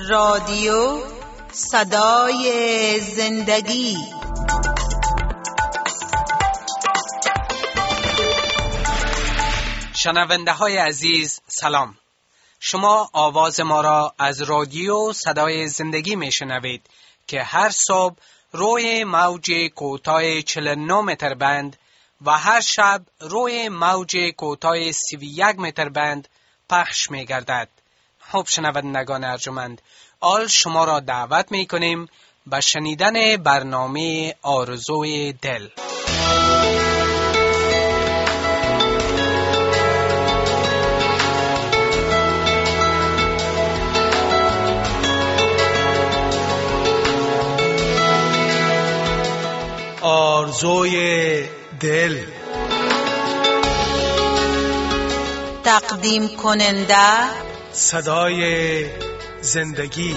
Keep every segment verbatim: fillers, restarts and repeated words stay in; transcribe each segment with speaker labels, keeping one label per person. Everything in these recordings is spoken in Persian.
Speaker 1: رادیو صدای زندگی.
Speaker 2: شنونده های عزیز سلام. شما آواز ما را از رادیو صدای زندگی می شنوید که هر صبح روی موج کوتاه چهل و نه متر بند و هر شب روی موج کوتاه سی و یک متر بند پخش می گردد. خب شنوندگان ارجمند، آل شما را دعوت می کنیم به شنیدن برنامه آرزوی دل.
Speaker 3: آرزوی دل.
Speaker 1: تقدیم کننده
Speaker 3: صدای زندگی.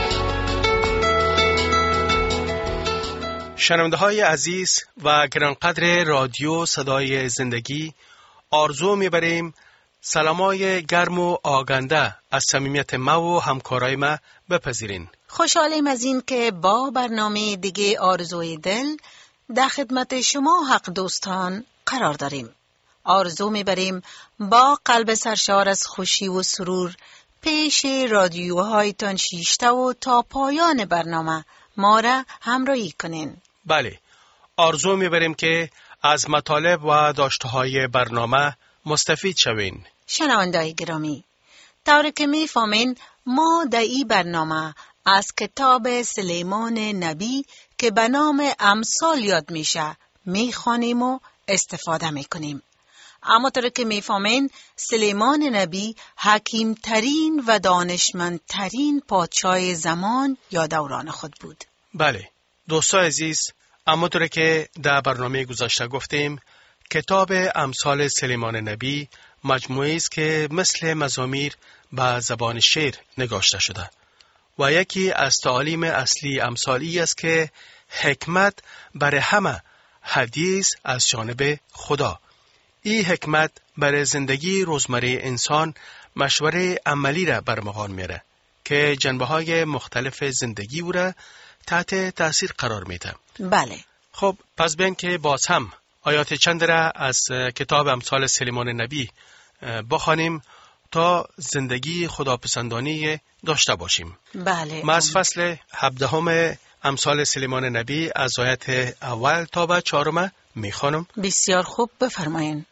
Speaker 3: شنونده های عزیز و گرانقدر رادیو صدای زندگی، آرزو میبریم سلامای گرم و آگنده از صمیمیت ما و همکارای ما بپذیرین.
Speaker 1: خوشحالیم از این که با برنامه دیگه آرزوی دل در خدمت شما حق دوستان قرار داریم. آرزو میبریم با قلب سرشار از خوشی و سرور پیش رادیوهایتان شیشته و تا پایان برنامه ما را همراهی کنین.
Speaker 3: بله، آرزو میبریم که از مطالب و داشته‌های برنامه مستفید شوین.
Speaker 1: شنونده‌های گرامی، طوری که میفهمین ما در این برنامه از کتاب سلیمان نبی که به نام امثال یاد میشه میخوانیم و استفاده میکنیم. اما طوری که میفهمین سلیمان نبی حکیم ترین و دانشمند ترین پادشاه زمان یا دوران خود بود.
Speaker 3: بله دوستان عزیز، اما طوری که در برنامه گذشته گفتیم، کتاب امثال سلیمان نبی مجموعی است که مثل مزامیر به زبان شعر نگاشته شده و یکی از تعالیم اصلی امثالی است که حکمت برای همه حدیث از جانب خدا. این حکمت برای زندگی روزمره انسان مشوره عملی را برمغان میره که جنبه های مختلف زندگی او را تحت تأثیر قرار میده.
Speaker 1: بله.
Speaker 3: خب پس بیاین که باز هم آیات چند را از کتاب امثال سلیمان نبی بخوانیم تا زندگی خداپسندانه داشته باشیم.
Speaker 1: بله.
Speaker 3: ما از فصل هفدهم امثال سلیمان نبی از آیت اول تا به چهارم میخوانم.
Speaker 1: بسیار خوب، بفرمایید.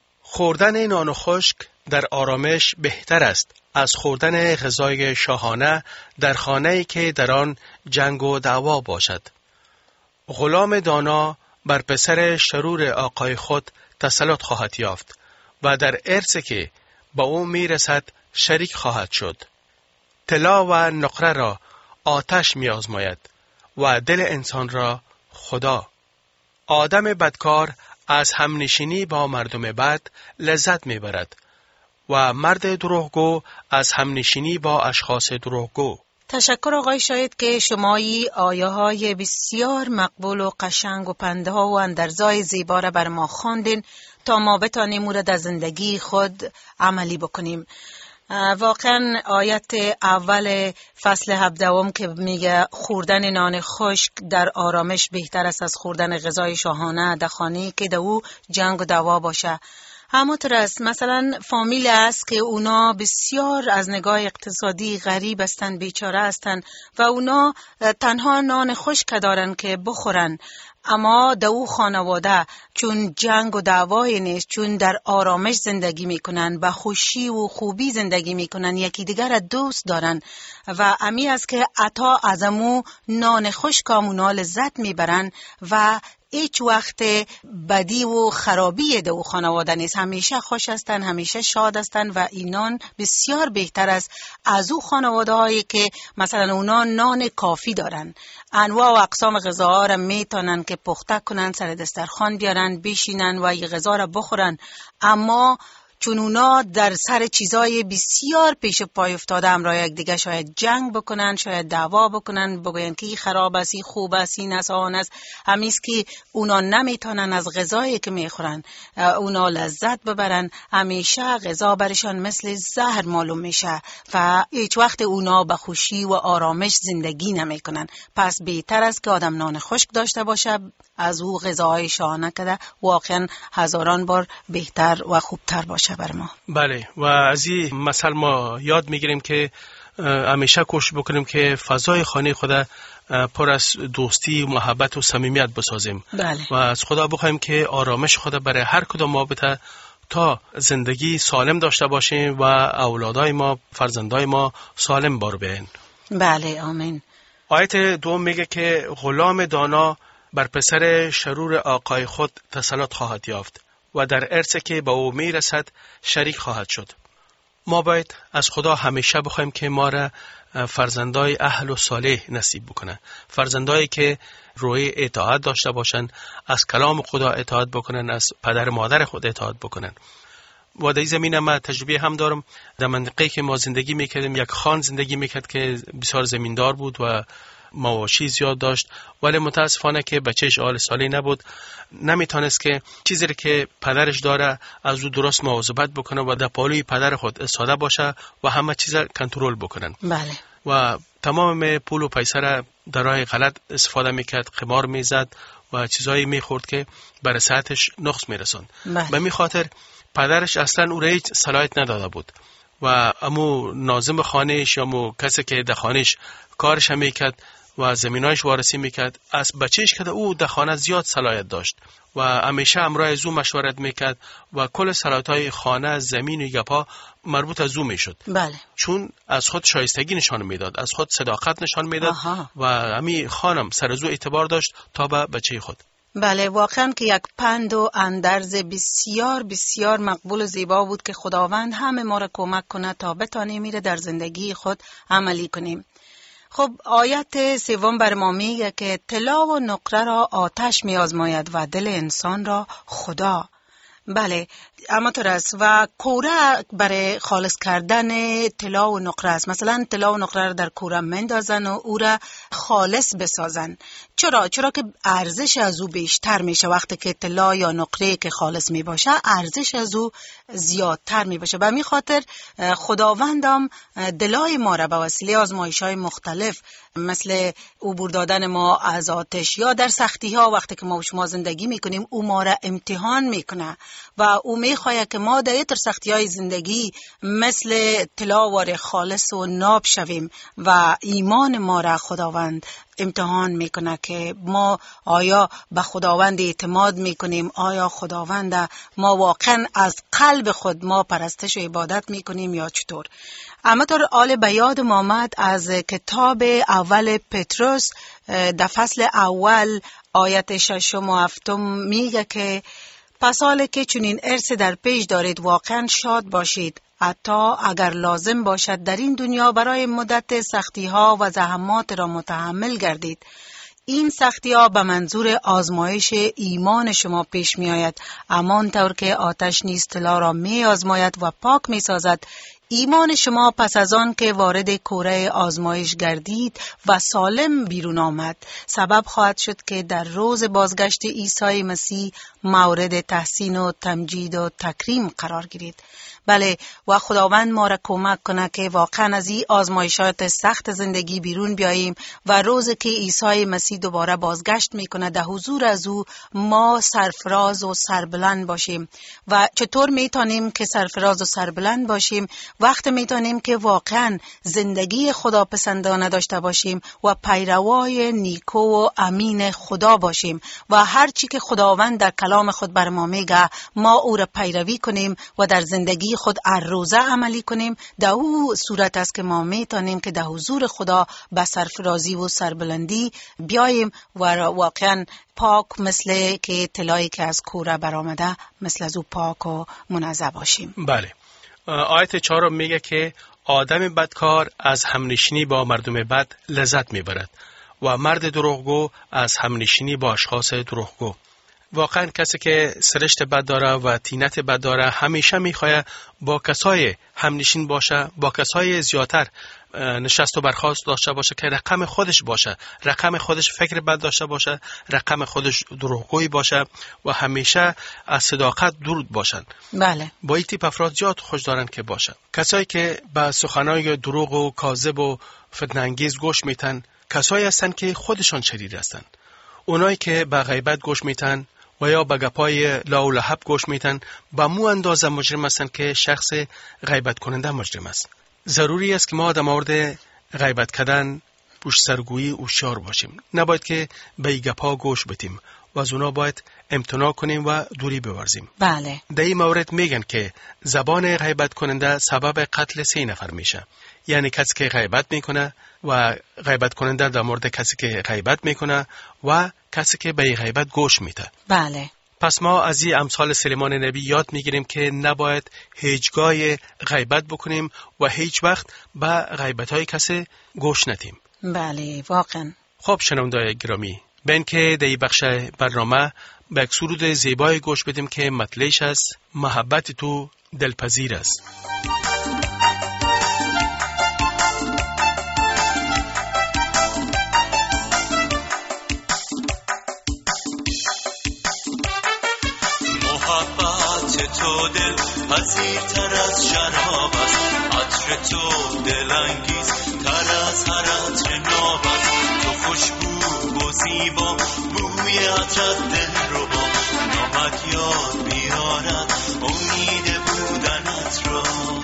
Speaker 3: خوردن نان خشک در آرامش بهتر است از خوردن غذای شاهانه در خانه‌ای که در آن جنگ و دعوا باشد. غلام دانا بر پسر شرور آقای خود تسلط خواهد یافت و در ارثی که با او میرسد شریک خواهد شد. طلا و نقره را آتش می‌آزماید و دل انسان را خدا. آدم بدکار از همنشینی با مردم بد لذت میبرد و مرد دروغگو از همنشینی با اشخاص دروغگو.
Speaker 1: تشکر آقای شاهد که شما ای آیه های بسیار مقبول و قشنگ و پنده ها و اندرزای زیبا را بر ما خواندین تا ما بتانیم او را در زندگی خود عملی بکنیم. واقعا آیت اول فصل هفدهم که میگه خوردن نان خشک در آرامش بهتر است از خوردن غذای شاهانه در خانه‌ای که در او جنگ و دعوا باشه. همونطور است مثلا فامیل است که اونا بسیار از نگاه اقتصادی غریب هستند، بیچاره هستند و اونا تنها نان خشک دارن که بخورن، اما در او خانواده چون جنگ و دعوای نیست، چون در آرامش زندگی میکنن، با خوشی و خوبی زندگی میکنن، یکی دیگر را دوست دارن و امی است که عطا از امو نان خشک اونا لذت میبرن و هیچ وقت بدی و خرابی دو خانواده نیست. همیشه خوش هستن، همیشه شاد هستن و اینان بسیار بهتر است از او خانواده هایی که مثلا اونا نان کافی دارن، انواع و اقسام غذاها را میتونن که پخته کنن، سر دسترخوان بیارن، بشینن و این غذا را بخورن، اما چون اونا در سر چیزای بسیار پیش پای افتاده همراه یک دیگه شاید جنگ بکنن، شاید دعوا بکنن، بگوین که این خراب است، این خوب است، این است آن است. همیست که اونا نمیتونن از غذایی که میخورن اونا لذت ببرن، همیشه غذا برشان مثل زهر معلوم میشه و هیچ وقت اونا به خوشی و آرامش زندگی نمیکنن. پس بهتر است که آدم نان خشک داشته باشه از او غذاهای شاهانه کده، واقعا هزاران بار بهتر و خوبتر باشه بر ما.
Speaker 3: بله، و از این مثل ما یاد میگیریم که همیشه کوشش بکنیم که فضای خانه خود پر از دوستی، محبت و صمیمیت بسازیم.
Speaker 1: بله.
Speaker 3: و از خدا بخوایم که آرامش خود برای هر کدام ما بده تا زندگی سالم داشته باشیم و اولادای ما، فرزندای ما سالم بار بیاین.
Speaker 1: بله، آمین.
Speaker 3: آیت دوم میگه که غلام دانا بر پسر شرور آقای خود تسلط خواهد یافت و در ارثی که به او میرسد شریک خواهد شد. ما باید از خدا همیشه بخوایم که ما را فرزندای اهل و صالح نصیب بکنه، فرزندایی که روی اطاعت داشته باشن، از کلام خدا اطاعت بکنن، از پدر مادر خود اطاعت بکنن. و در این زمینه من تجربه هم دارم. در منطقه‌ای که ما زندگی میکردیم یک خان زندگی میکرد که بسیار زمیندار بود و مواشی زیاد داشت، ولی متاسفانه که بچهش اهل صالح نبود، نمیتونست که چیزی که پدرش داره از او درست مواظبت بکنه و در پالوی پدر خود استاده باشه و همه چیز کنترل بکنن.
Speaker 1: بله. و
Speaker 3: تمام پول و پیسه را در راه غلط استفاده میکرد، قمار میزد و چیزایی میخورد که برای صحتش نقص میرسوند. به می خاطر پدرش اصلا او را هیچ صلاحیت نداده بود و امو ناظم خانهش یا امو کسی که در خانهش کارش هم میکرد و زمینایش وارسی میکرد، از بچهش که او در خانه زیاد صلاحیت داشت و همیشه همراه از او مشورت میکرد و کل صلاحیت‌های خانه، زمین و گپا مربوط از او میشد.
Speaker 1: بله.
Speaker 3: چون از خود شایستگی نشان میداد، از خود صداقت نشان میداد. آها. و همین خانم سر از او اعتبار داشت تا به بچه خود.
Speaker 1: بله، واقعا که یک پند و اندرز بسیار بسیار مقبول و زیبا بود که خداوند همه ما را کمک کنه تا بتانیم میره در زندگی خود عملی کنیم. خب آیت سوم بر ما میگه که طلا و نقره را آتش میآزماید و دل انسان را خدا. بله، اما طور است. و کوره برای خالص کردن طلا و نقره است. مثلا طلا و نقره را در کوره مندازن و او را خالص بسازن. چرا؟ چرا که ارزش از او بیشتر میشه. وقتی که طلا یا نقره که خالص می باشه ارزش از او زیادتر می باشه. به همین خاطر خداوندم دلای ما را به وسیله آزمایش‌های مختلف مثل عبور دادن ما از آتش یا در سختی ها وقتی که ما و شما زندگی میکنیم او ما را امتحان میکنه و او میخواد که ما در این سختی های زندگی مثل طلا خالص و ناب شویم و ایمان ما را خداوند امتحان میکنه که ما آیا به خداوند اعتماد میکنیم، آیا خداوند ما واقعا از قلب خود ما پرستش و عبادت میکنیم یا چطور. اما طور آل بیاد محمد از کتاب اول پتروس در فصل اول آیت ششم و هفتم میگه که پس حالا که چنین ارث در پیش دارید واقعا شاد باشید، حتی اگر لازم باشد در این دنیا برای مدت سختی ها و زحمات را متحمل گردید. این سختی ها به منظور آزمایش ایمان شما پیش می آید، امان طور که آتش نیز طلا را می آزماید و پاک می سازد. ایمان شما پس از آن که وارد کوره آزمایش گردید و سالم بیرون آمد سبب خواهد شد که در روز بازگشت عیسی مسیح مورد تحسین و تمجید و تکریم قرار گیرید. بله، و خداوند ما را کمک کنه که واقعا از این آزمایشات سخت زندگی بیرون بیاییم و روزی که عیسی مسیح دوباره بازگشت میکنه در حضور از او ما سرفراز و سربلند باشیم. و چطور میتونیم که سرفراز و سربلند باشیم؟ وقت میتونیم که واقعا زندگی خدا پسندانه داشته باشیم و پیروای نیکو و امین خدا باشیم و هر چی که خداوند در کلام خود بر ما میگه ما او را پیروی کنیم و در زندگی خود هر روزه عملی کنیم. در او صورت است که ما میتونیم که در حضور خدا به سرفرازی و سربلندی بیاییم و واقعا پاک مثل که طلایی که از کوره برآمده مثل از او پاک و منزه باشیم.
Speaker 3: بله، آیت چهارم میگه که آدم بدکار از همنشینی با مردم بد لذت میبرد و مرد دروغگو از همنشینی با اشخاص دروغگو. واقعا کسی که سرشت بد داره و تینت بد داره همیشه میخواه با کسای همنشین باشه، با کسای زیادتر نشست و برخاست داشته باشه که رقم خودش باشه، رقم خودش فکر بد داشته باشه، رقم خودش دروغگویی باشه و همیشه از صداقت دور باشن.
Speaker 1: بله.
Speaker 3: با این تیپ افراد زیاد خوش دارن که باشن. کسایی که به سخنهای دروغ و کاذب و فتنه‌انگیز گوش میتن، کسایی هستن که خودشان شریر هستن. اونایی که به غیبت گوش میتن و یا به گپای لا و لحب گوش میتن، با مو اندازه مجرم هستن که شخص غیبت کننده مجرم است. ضروری است که ما در مورد غیبت کردن پشت سرگویی هوشیار باشیم. نباید که به این گپا گوش بدیم و از اونا باید امتناع کنیم و دوری بورزیم.
Speaker 1: بله.
Speaker 3: در این مورد میگن که زبان غیبت کننده سبب قتل سه نفر میشه. یعنی کسی که غیبت میکنه و غیبت کننده در مورد کسی که غیبت میکنه و کسی که به غیبت گوش میده.
Speaker 1: بله.
Speaker 3: پس ما از این امثال سلیمان نبی یاد میگیریم که نباید هیچگاه غیبت بکنیم و هیچ وقت به غیبت‌های کسی گوش ندیم.
Speaker 1: بله واقعا.
Speaker 3: خب شنونده‌های گرامی، بین که در این بخش برنامه به یک سرود زیبای گوش بدیم که مطلعش است محبت تو دلپذیر است.
Speaker 4: تو دل پذیرتر از شراب است، عطر تو دلانگیز تر از هر عطر ناب است. تو خوشبو و زیبا، بوی عطرت دل رو با نامت یاد میارد امید بودنت را.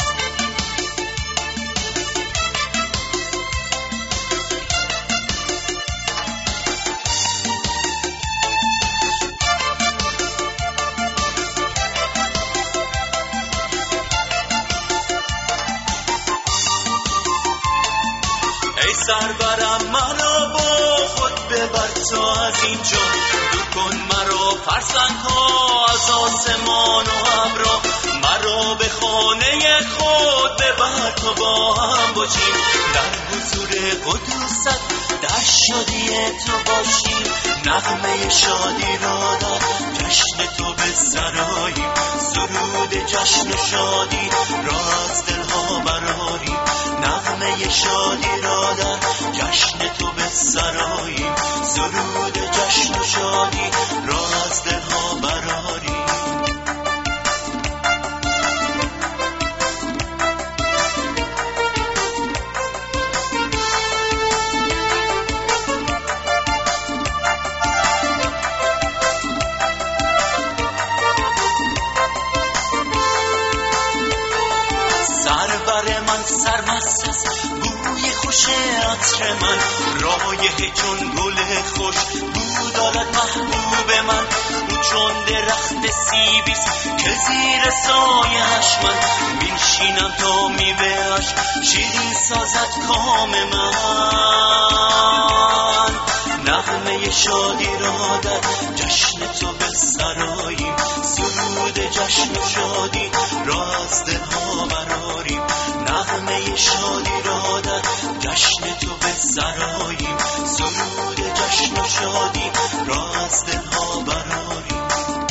Speaker 4: سربرم مرا با خود ببر تو از اینجا، دور کن مرا فرسنگ ها از آسمان و ابرا، مرا به خانه خود ببر تا با هم باشیم در حضور قدوست، در شادی تو باشیم. نغمه شادی را در جشن تو به سراییم، سرود جشن و شادی را از دلها براریم. نغمه شادی را در جشن تو به سراییم، سرود جشن و شادی را از دلها براریم. سرمست است بوی خوش عطر من، رایحه چون گل خوش بو دارد محبوب من. او چون درخت سیبیست که زیر سایه‌اش من میشینم تا میوه‌اش شیرین سازد کام من. نغمه شادی را در جشن تو به سراییم، سرود جشن و شادی را از دلها براریم. نغمه شادی را در جشن تو به سراییم، سرود جشن و شادی را از دلها براریم.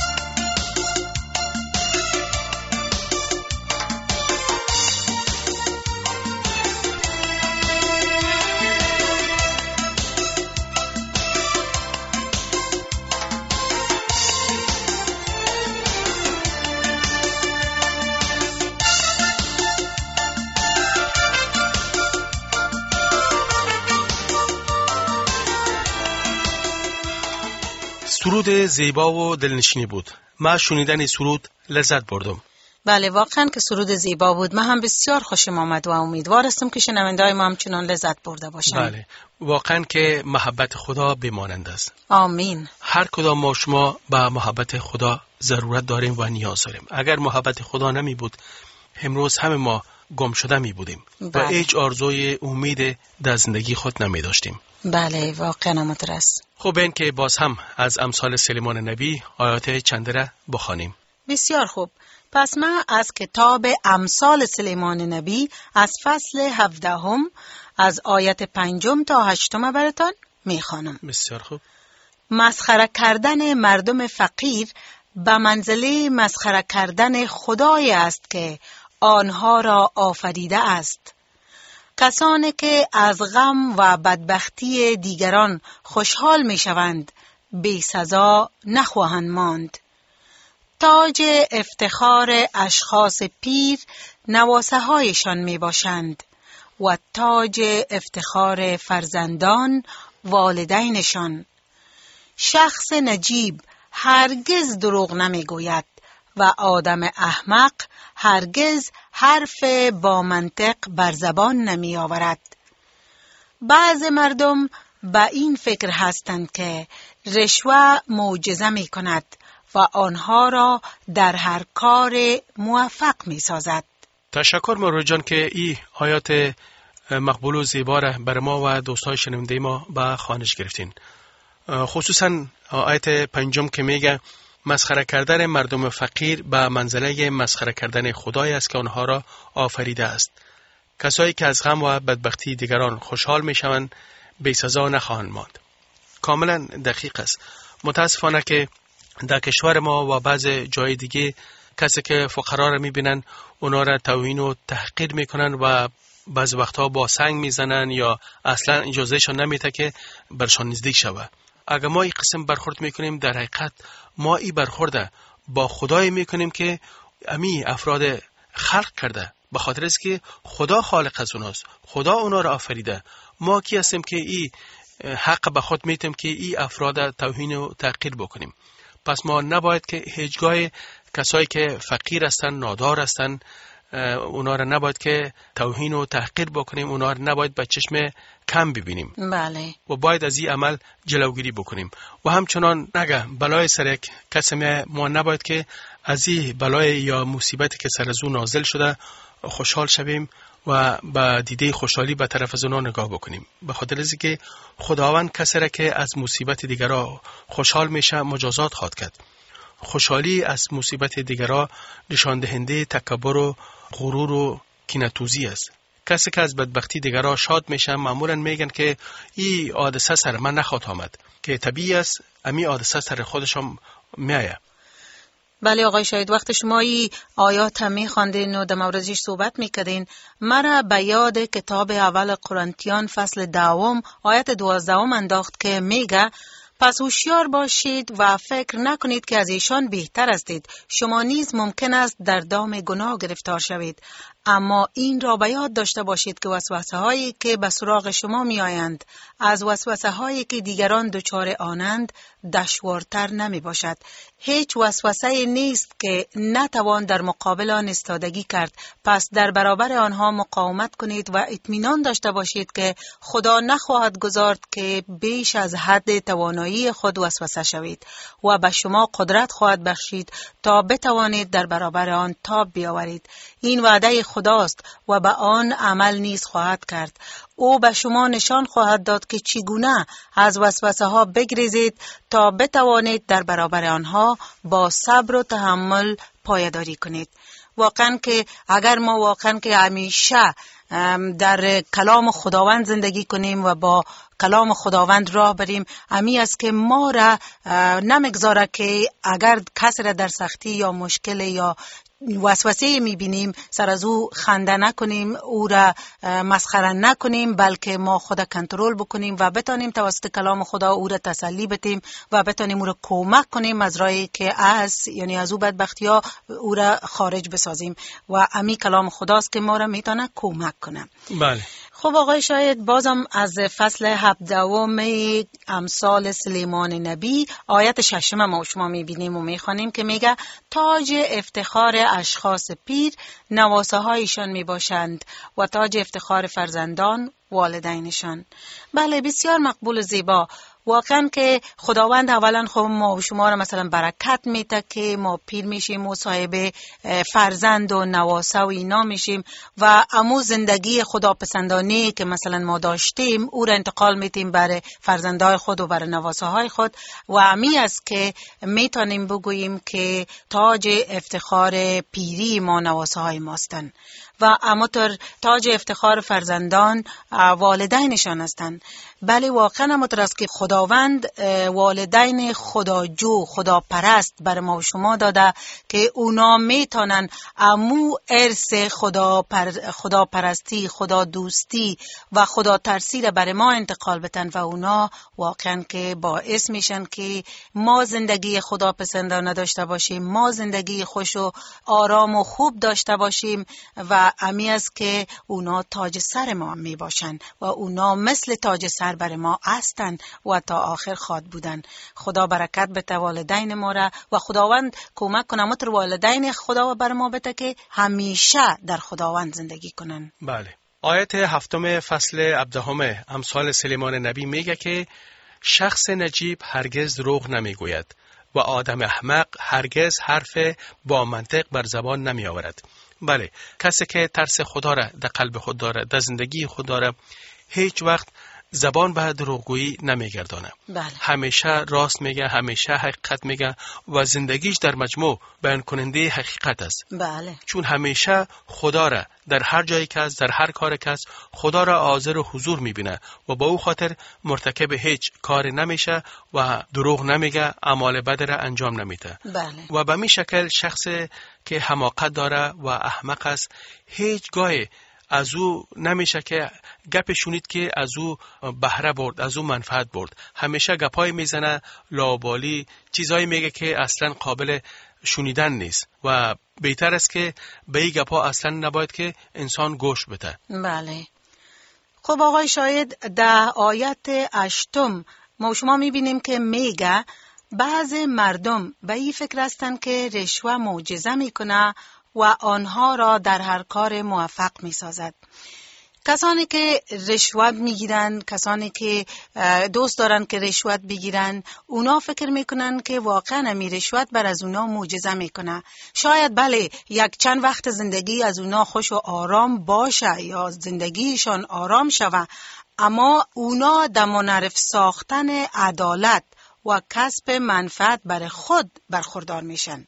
Speaker 3: سرود زیبا و دلنشینی بود. من شنیدن سرود لذت بردم.
Speaker 1: بله واقعا که سرود زیبا بود. من هم بسیار خوشم آمد و امیدوار هستم که شنونده‌های ما همچنان لذت برده باشن.
Speaker 3: بله واقعا که محبت خدا بی‌مانند است.
Speaker 1: آمین. هر
Speaker 3: کدام ما شما به محبت خدا ضرورت داریم و نیاز داریم. اگر محبت خدا نمی بود امروز همه ما گم شده می بودیم. بله. و هیچ آرزوی امید در زندگی خود نمی داشتیم.
Speaker 1: بله واقعا مدرس.
Speaker 3: خب این که باز هم از امثال سلیمان نبی آیات چنده را بخوانیم.
Speaker 1: بسیار خوب. پس من از کتاب امثال سلیمان نبی از فصل هفدهم از آیت پنجم تا هشتم براتان میخوانم.
Speaker 3: بسیار خوب.
Speaker 1: مسخره کردن مردم فقیر به منزله مسخره کردن خدای است که آنها را آفریده است. کسانی که از غم و بدبختی دیگران خوشحال می شوند بی سزا نخواهند ماند. تاج افتخار اشخاص پیر نواسه هایشان می باشند و تاج افتخار فرزندان والدینشان. شخص نجیب هرگز دروغ نمی گوید و آدم احمق هرگز حرف با منطق بر زبان نمی آورد. بعض مردم به این فکر هستند که رشوه معجزه می کند و آنها را در هر کار موفق می سازد.
Speaker 3: تشکر مروی جان که این آیات مقبول و زیبا را بر ما و دوستای شنونده ما به خوانش گرفتین. خصوصا آیت پنجم که میگه مسخره کردن مردم فقیر به منزله مسخره کردن خدای است که آنها را آفریده است. کسایی که از غم و بدبختی دیگران خوشحال میشوند بی سزا نخواهند ماند. کاملا دقیق است. متاسفانه که در کشور ما و بعض جای دیگه کسی که فقرا را میبینن اونا را توهین و تحقیر میکنن و بعض وقتها با سنگ میزنن یا اصلا اجازهشان نمیده که برشان نزدیک شود. اگر ما این قسم برخورد میکنیم در حقیقت ما این برخورد با خدای میکنیم که امی افراد خلق کرده، به خاطر است که خدا خالق از اوناست، خدا اونا را آفریده. ما کی هستیم که این حق به خود میتیم که این افراد توهین و تحقیر بکنیم؟ پس ما نباید که هیچگاه کسایی که فقیر هستن، نادار هستن، اونا را نباید که توهین و تحقیر بکنیم، اونا را نباید به چشم کم ببینیم.
Speaker 1: بله.
Speaker 3: و باید از این عمل جلوگیری بکنیم. و همچنان نگه بلای سر یک کسی ما نباید که از این بلای یا مصیبتی که سر از او نازل شده خوشحال شویم و با دیده خوشحالی به طرف از اونا نگاه بکنیم. به خاطر از که خداوند کسی را که از مصیبت دیگران خوشحال میشه مجازات خواهد کرد. خوشحالی از مصیبت دیگران نشان دهنده تکبر و غرور و کینه‌توزی است. کسی که از بدبختی دیگران شاد میشه معمولا میگن که این حادثه سر من نخواهد آمد، که طبیعی است امی حادثه سر خودشم میایه.
Speaker 1: بله آقای شاید، وقت شما ای آیات هم میخواندین و در موردش صحبت میکردین، مرا به یاد کتاب اول قرنتیان فصل دوم آیت دوازدهم انداخت که میگه پس هوشیار باشید و فکر نکنید که از ایشان بهتر هستید. شما نیز ممکن است در دام گناه گرفتار شوید، اما این را به یاد داشته باشید که وسوسه هایی که به سراغ شما می آیند از وسوسه هایی که دیگران دچار آنند دشوارتر نمی باشد. هیچ وسوسه نیست که نتوان در مقابل آن ایستادگی کرد. پس در برابر آنها مقاومت کنید و اطمینان داشته باشید که خدا نخواهد گذارد که بیش از حد توانایی خود وسوسه شوید و به شما قدرت خواهد بخشید تا بتوانید در برابر آن تاب بیاورید. این وعده خداست و به آن عمل نیز خواهد کرد. او به شما نشان خواهد داد که چگونه از وسوسه ها بگریزید تا بتوانید در برابر آنها با صبر و تحمل پایداری کنید. واقعا که اگر ما واقعا که همیشه در کلام خداوند زندگی کنیم و با کلام خداوند راه بریم، امی است که ما را نمیگذاره که اگر کسی را در سختی یا مشکل یا وسوسه میبینیم سر از او خنده نکنیم، او را مسخره نکنیم، بلکه ما خود کنترل بکنیم و بتانیم توسط کلام خدا او را تسلی بدیم و بتانیم او را کمک کنیم از راهی که از یعنی از او بدبختی ها او را خارج بسازیم و امی کلام خداست که ما را میتونه کمک کنه.
Speaker 3: بله.
Speaker 1: خب آقای شاید، بازم از فصل هفدهم امثال سلیمان نبی آیت ششم ما شما میبینیم و میخوانیم که میگه تاج افتخار اشخاص پیر نواسه هایشان میباشند و تاج افتخار فرزندان والدینشان. بله، بسیار مقبول و زیبا. واقعا که خداوند اولا خب ما و شما را مثلا برکت میده که ما پیر میشیم و صاحب فرزند و نواسه و اینا میشیم و امو زندگی خداپسندانه که مثلا ما داشتیم او را انتقال میتیم برای فرزندای خود و برای نواسه های خود و امی است که میتونیم بگوییم که تاج افتخار پیری ما نواسه های ماستن. و همونطور تاج افتخار فرزندان والدینشان هستند. بله واقعا همونطور است که خداوند والدین خداجو خدا پرست بر ما و شما داده که اونا میتونن امو ارث خدا, پر خدا پرستی، خدا دوستی و خدا ترسی را بر ما انتقال بتن و اونا واقعا که باعث میشن که ما زندگی خدا پسندانه داشته باشیم، ما زندگی خوش و آرام و خوب داشته باشیم و امی است که اونا تاج سر ما می باشن و اونا مثل تاج سر بر ما هستن و تا آخر خواد بودن. خدا برکت بده والدین ما را و خداوند کمک کنه متر والدین خدا بر ما بده که همیشه در خداوند زندگی کنن.
Speaker 3: بله. آیت هفتم فصل هفدهم امثال سلیمان نبی میگه که شخص نجیب هرگز دروغ نمیگوید و آدم احمق هرگز حرف با منطق بر زبان نمی آورد. بله، کسی که ترس خدا را در قلب خود داره، در زندگی خود داره، هیچ وقت زبان به دروغگویی نمیگردانه.
Speaker 1: بله.
Speaker 3: همیشه راست میگه، همیشه حقیقت میگه و زندگیش در مجموع بیان کننده حقیقت است.
Speaker 1: بله.
Speaker 3: چون همیشه خدا را در هر جایی که است، در هر کار که است، خدا را حاضر و حضور میبینه و با او خاطر مرتکب هیچ کار نمیشه و دروغ نمیگه، اعمال بد را انجام نمیده.
Speaker 1: بله.
Speaker 3: و به می شکل شخص که حماقت داره و احمق است هیچگاه از او نمیشه که گپ شونید که از او بهره برد، از او منفعت برد. همیشه گپای میزنه، لاابالی چیزایی میگه که اصلا قابل شنیدن نیست و بهتر است که به این گپا اصلا نباید که انسان گوش بده.
Speaker 1: بله. خب آقای شاید در آیت هشتم ما شما میبینیم که میگه بعض مردم به این فکر هستند که رشوه معجزه میکنه و آنها را در هر کار موفق میسازد. کسانی که رشوت میگیرن، کسانی که دوست دارن که رشوت بگیرن، اونا فکر میکنن که واقعا می رشوت بر از اونا معجزه میکنه. شاید بله یک چند وقت زندگی از اونا خوش و آرام باشه یا زندگیشان آرام شوه، اما اونا در منحرف ساختن عدالت و کسب منفعت بر خود برخوردار میشن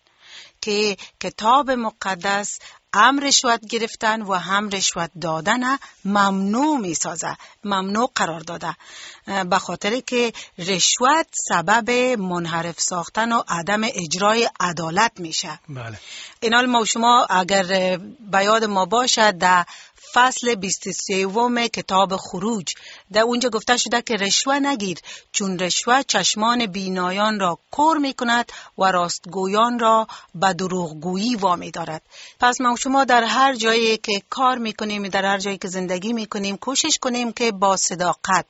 Speaker 1: که کتاب مقدس هم رشوت گرفتن و هم رشوت دادن ممنوع می سازه، ممنوع قرار داده، به خاطر که رشوت سبب منحرف ساختن و عدم اجرای عدالت میشه.
Speaker 3: بله.
Speaker 1: اینال ما شما اگر به یاد ما باشه در فصل بیست و سوم کتاب خروج در اونجا گفته شده که رشوه نگیر، چون رشوه چشمان بینایان را کور می کند و راستگویان را به دروغگویی وامی دارد. پس ما شما در هر جایی که کار می کنیم، در هر جایی که زندگی می کنیم، کوشش کنیم که با صداقت،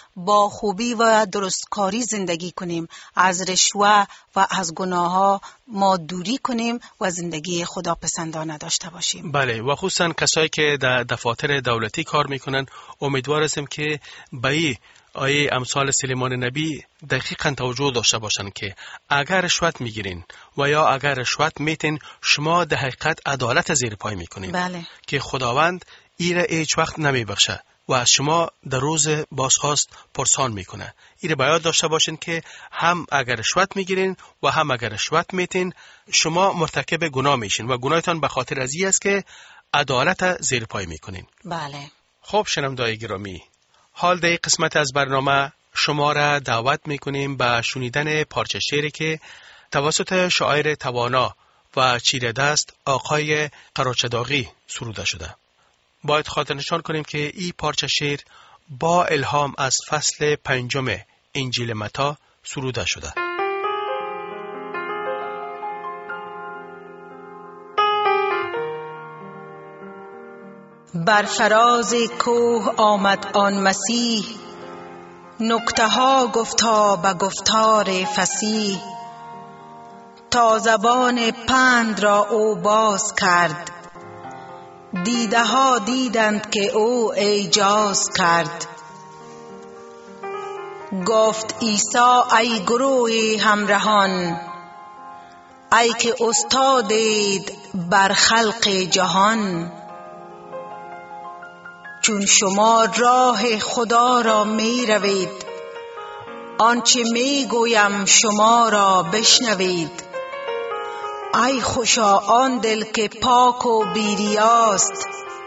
Speaker 1: با خوبی و درستکاری زندگی کنیم، از رشوه و از گناه ها ما دوری کنیم و زندگی خدا پسندانه داشته باشیم.
Speaker 3: بله، و خصوصا کسایی که در دفاتر دولتی کار میکنن، امیدوار هستیم که به این آیه امثال سلیمان نبی دقیقاً توجه داشته باشن که اگر رشوت میگیرین و یا اگر رشوت میتین، شما در حقیقت عدالت زیر پای میکنین.
Speaker 1: بله. که
Speaker 3: خداوند ایره هیچ وقت نمیبخشه و از شما در روز بازخواست پرسان میکنه. ایره باید داشته باشین که هم اگر رشوت میگیرین و هم اگر رشوت میتین، شما مرتکب گناه میشین و گناهتان به خاطر از این است که عدالت زیر پای میکنین.
Speaker 1: بله.
Speaker 3: خب شنوندگان گرامی، حال در قسمت از برنامه شما را دعوت میکنیم به شنیدن پارچه شعری که توسط شاعر توانا و چیره دست آقای قراچداغی سروده شده. باید خاطر نشان کنیم که این پارچه شعر با الهام از فصل پنجم انجیل متی سروده شده.
Speaker 1: بر فراز کوه آمد آن مسیح، نکته ها گفتا به گفتار فصیح، تا زبان پند را او باز کرد، دیده ها دیدند که او اعجاز کرد. گفت عیسی ای گروه همراهان، ای که استادید بر خلق جهان، چون شما راه خدا را می روید، آنچه می گویم شما را بشنوید. ای خوشا آن دل که پاک و بیریاست،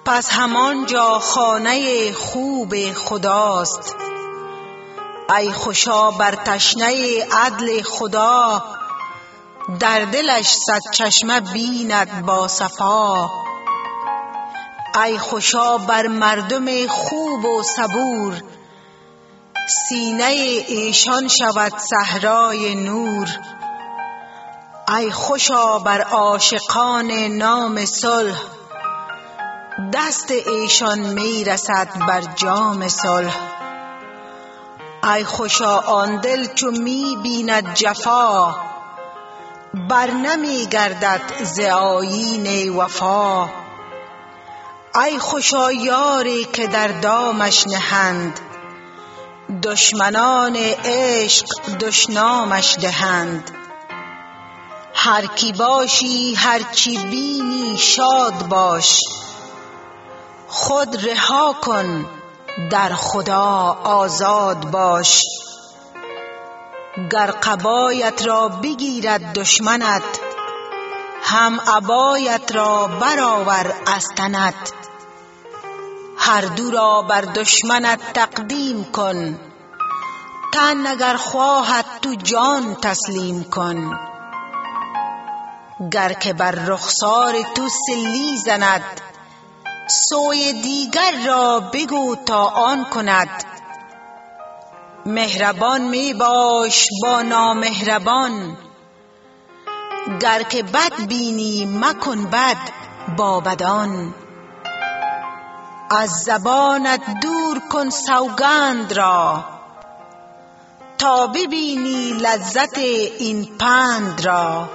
Speaker 1: پس همانجا خانه خوب خداست. ای خوشا بر تشنه عدل خدا، در دلش صد چشمه بیند با صفا. ای خوشا بر مردم خوب و صبور، سینه ایشان شود صحرای نور. ای خوشا بر عاشقان نام صلح، دست ایشان می رسد بر جام صلح. ای خوشا آن دل چو می بیند جفا، بر نمی گردد ز آیین وفا. ای خوشا یاری که در دامش نهند، دشمنان عشق دشنامش دهند. هر کی باشی هر چی بینی شاد باش، خود رها کن در خدا آزاد باش. گر قبایت را بگیرد دشمنت، هم عبایت را برآور از تنت. هر دو را بر دشمنت تقدیم کن، تن اگر خواهد تو جان تسلیم کن. گر که بر رخسار تو سلی زند، سوی دیگر را بگو تا آن کند. مهربان می باش با نامهربان، گر که بد بینی مکن بد با بدان. از زبانت دور کن سوگند را، تا ببینی لذت این پند را.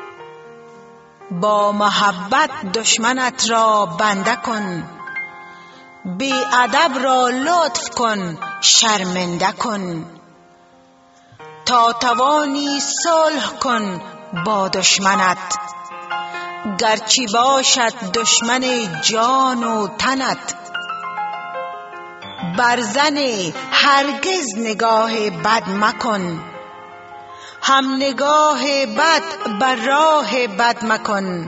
Speaker 1: با محبت دشمنت را بنده کن، بی ادب را لطف کن شرمنده کن. تا توانی صلح کن با دشمنت، گرچه باشد دشمن جان و تنت. بر زن هرگز نگاه بد مکن، هم نگاه بد بر راه بد مکن.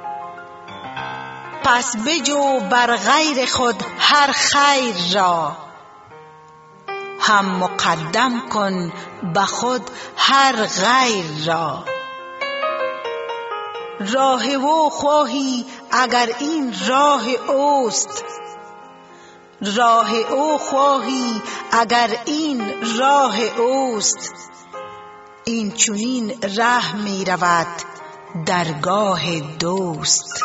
Speaker 1: پس بجو بر غیر خود هر خیر را، هم مقدم کن به خود هر غیر را. راه او خواهی اگر این راه اوست، راه او خواهی اگر این راه اوست. این چنین ره می رود درگاه دوست.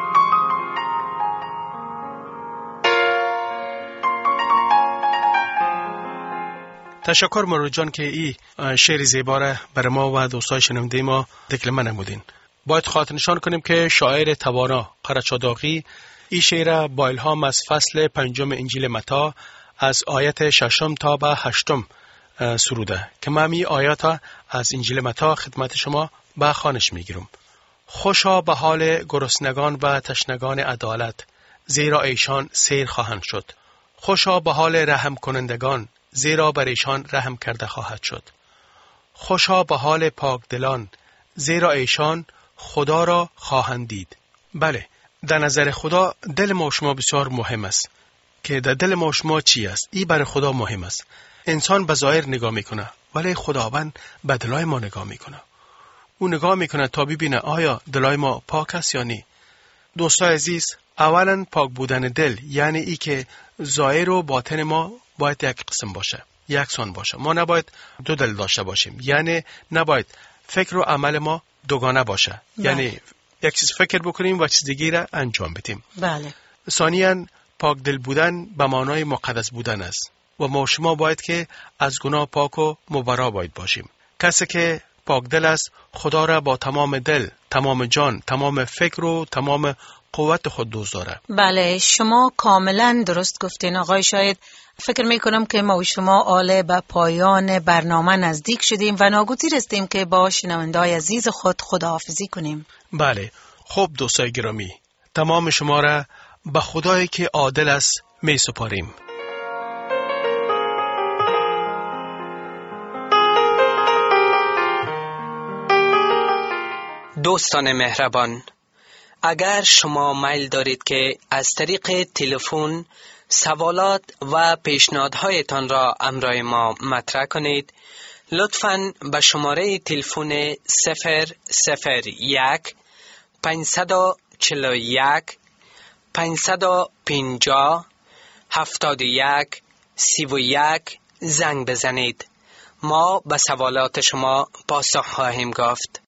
Speaker 3: تشکر مرو جان که ای شعر زیبا را برای ما و دوستای شنونده ما دکلمه نمودین. باید خاطر نشان کنیم که شاعر توانا قرچاداغی این شعر با الهام از فصل پنجم انجیل متی از آیت ششم تا به هشتم سروده که من این آیات از انجیل متی خدمت شما به خوانش میگیرم. خوشا به حال گرسنگان و تشنگان عدالت، زیرا ایشان سیر خواهند شد. خوشا به حال رحم کنندگان، زیرا بر ایشان رحم کرده خواهد شد. خوشا به حال پاک دلان، زیرا ایشان خدا را خواهند دید. بله، در نظر خدا دل ما شما بسیار مهم است که در دل ما شما چی است. این برای خدا مهم است. انسان به ظاهر نگاه میکنه ولی خداوند به دلای ما نگاه میکنه. او نگاه میکنه تا ببینه آیا دلای ما پاک است یا نه. دوستای عزیز، اولا پاک بودن دل یعنی ای که ظاهر و باطن ما باید یک قسم باشه، یکسان باشه. ما نباید دو دل داشته باشیم، یعنی نباید فکر و عمل ما دوگانه باشه. بله. یعنی یک چیز فکر بکنیم و چیز دیگه را انجام بدیم.
Speaker 1: بله.
Speaker 3: ثانیاً پاک دل بودن به معنای مقدس بودن است و ما شما باید که از گناه پاک و مبرا باید باشیم. کسی که پاک دل است خدا را با تمام دل، تمام جان، تمام فکر و تمام قوت خود دوست داره.
Speaker 1: بله، شما کاملا درست گفتین آقای شاید. فکر میکنم که ما و شما آله به پایان برنامه نزدیک شدیم و ناگزیر هستیم که با شنونده‌های عزیز خود خداحافظی کنیم.
Speaker 3: بله، خب دوستای گرامی، تمام شما را به خدایی که عادل است می سپاریم.
Speaker 2: دوستان مهربان، اگر شما میل دارید که از طریق تلفن سوالات و پیشنهادهایتان را امرای ما مطرح کنید، لطفاً به شماره تلفن صفر صفر یک پنجصد و چهل و یک پنجصد و پنجاه هفتاد و یک سی و یک زنگ بزنید. ما به سوالات شما پاسخ خواهیم گفت.